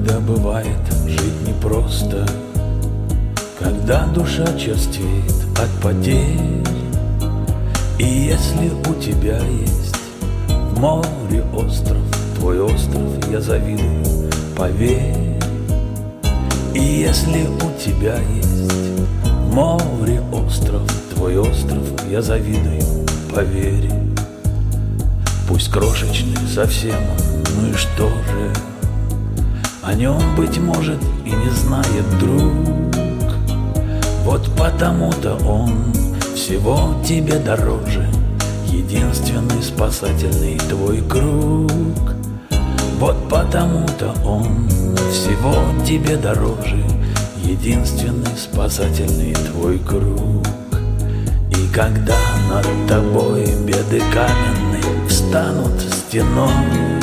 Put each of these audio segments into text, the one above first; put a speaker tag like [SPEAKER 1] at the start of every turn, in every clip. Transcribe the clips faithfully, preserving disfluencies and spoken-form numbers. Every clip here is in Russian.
[SPEAKER 1] когда бывает жить непросто, когда душа черствеет от потерь. И если у тебя есть в море остров, твой остров, я завидую, поверь. И если у тебя есть в море остров, твой остров, я завидую, поверь. Пусть крошечный совсем, ну и что же, о нем, быть может, и не знает друг. Вот потому-то он всего тебе дороже, единственный спасательный твой круг. Вот потому-то он всего тебе дороже, единственный спасательный твой круг. И когда над тобой беды каменные встанут стеной,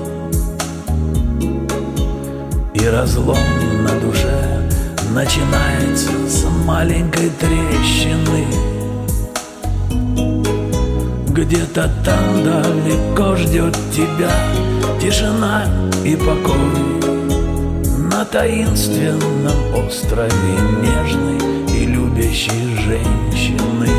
[SPEAKER 1] и разлом на душе начинается с маленькой трещины, где-то там далеко ждет тебя тишина и покой на таинственном острове нежной и любящей женщины.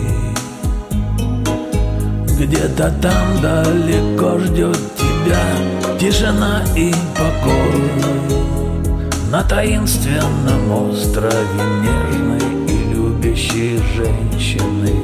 [SPEAKER 1] Где-то там далеко ждет тебя тишина и покой на таинственном острове нежной и любящей женщины.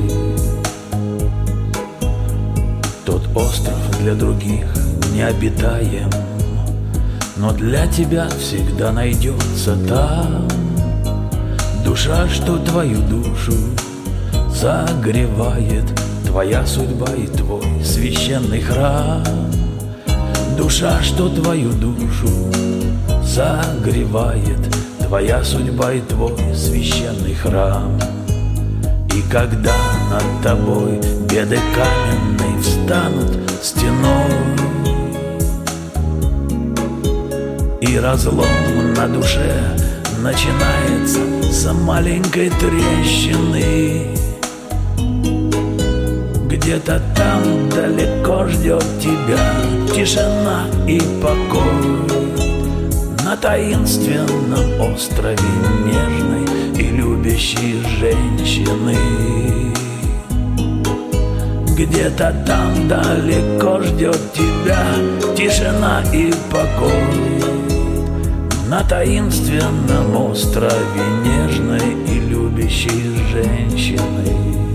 [SPEAKER 1] Тот остров для других необитаем, но для тебя всегда найдется там душа, что твою душу согревает, твоя судьба и твой священный храм. Душа, что твою душу согревает, твоя судьба и твой священный храм. И когда над тобой беды каменные встанут стеной, и разлом на душе начинается с маленькой трещины, где-то там далеко ждет тебя тишина и покой на таинственном острове нежной и любящей женщины. Где-то там далеко ждет тебя тишина и покой на таинственном острове нежной и любящей женщины.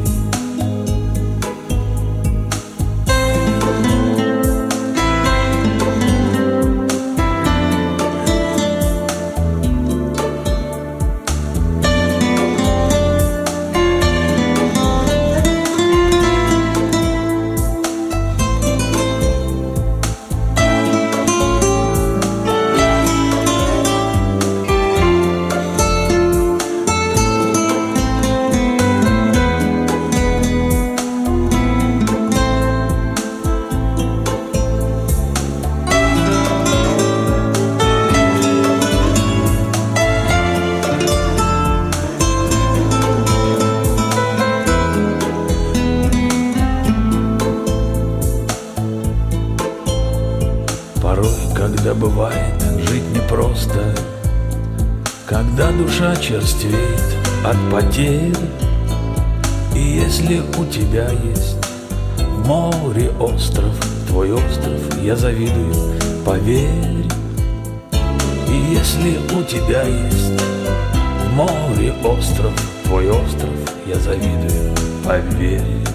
[SPEAKER 1] Порой, когда бывает жить непросто, когда душа черствеет от потерь, и если у тебя есть в море остров, твой остров, я завидую, поверь. И если у тебя есть в море остров, твой остров, я завидую, поверь.